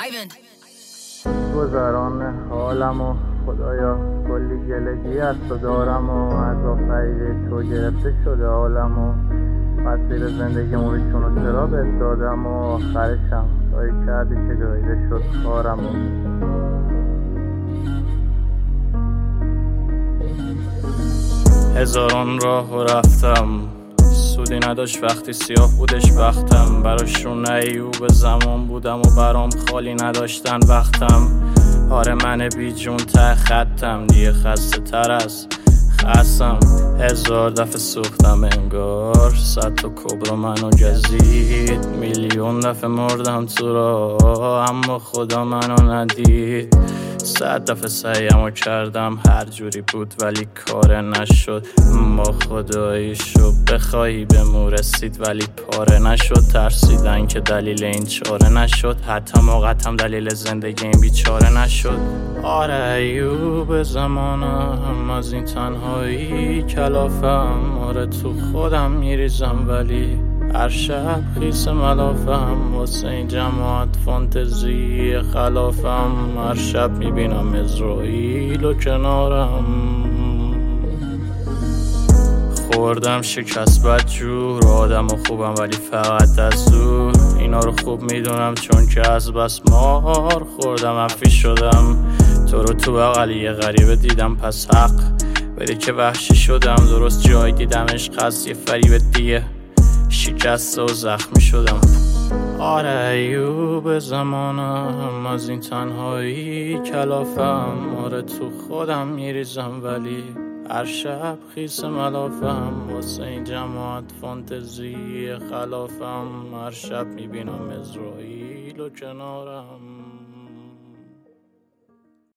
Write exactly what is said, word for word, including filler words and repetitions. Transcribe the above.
گذران حالم و خدایا کلی گلگی از تو دارم و از آفرید تو گرفته شده حالم و مسیر زندگیمو به چون و چرا بهت دادم و آخرشم دایی کردی که گایده شد کارم و هزاران راه و رفتم سودی نداشت وقتی سیاه بودش بختم براشون ایوب زمان بودم و برام خالی نداشتن وقتم آره من بی جون ته خطم دیگه خسته تر از خستم هزار دفعه سوختم انگار صد تا کبرا منو گزید میلیون دفعه مردم تو را اما خدا منو ندید صد دفعه سعیمو کردم هر جوری بود ولی کار نشد ما خداییشو بخوایی بهمون رسید ولی پاره نشد ترسیدن که دلیل این چاره نشد حتی موقعتم دلیل زندگی این بیچاره نشد آره ایوب زمانم از این تنهایی کلافم آره تو خودم میریزم ولی هر شب خیس ملافم واسه این جماعت فانتزی خلافم هر شب میبینم اسرائیل و کنارم خوردم شکست بدجور آدم و خوبم ولی فقط از دور اینا رو خوب میدونم چون که از بس مار خوردم افی شدم تو رو تو بغلی یه غریبه دیدم پس حق بری که وحشی شدم درست جای دیدمش قصد یه فریب دیگه شکست و زخمی شدم آره ایوب زمانم از این تنهایی کلافم آره تو خودم میریزم ولی هر شب خیس ملافم واسه این جماعت فانتزی خلافم هر شب میبینم اسرائیل و کنارم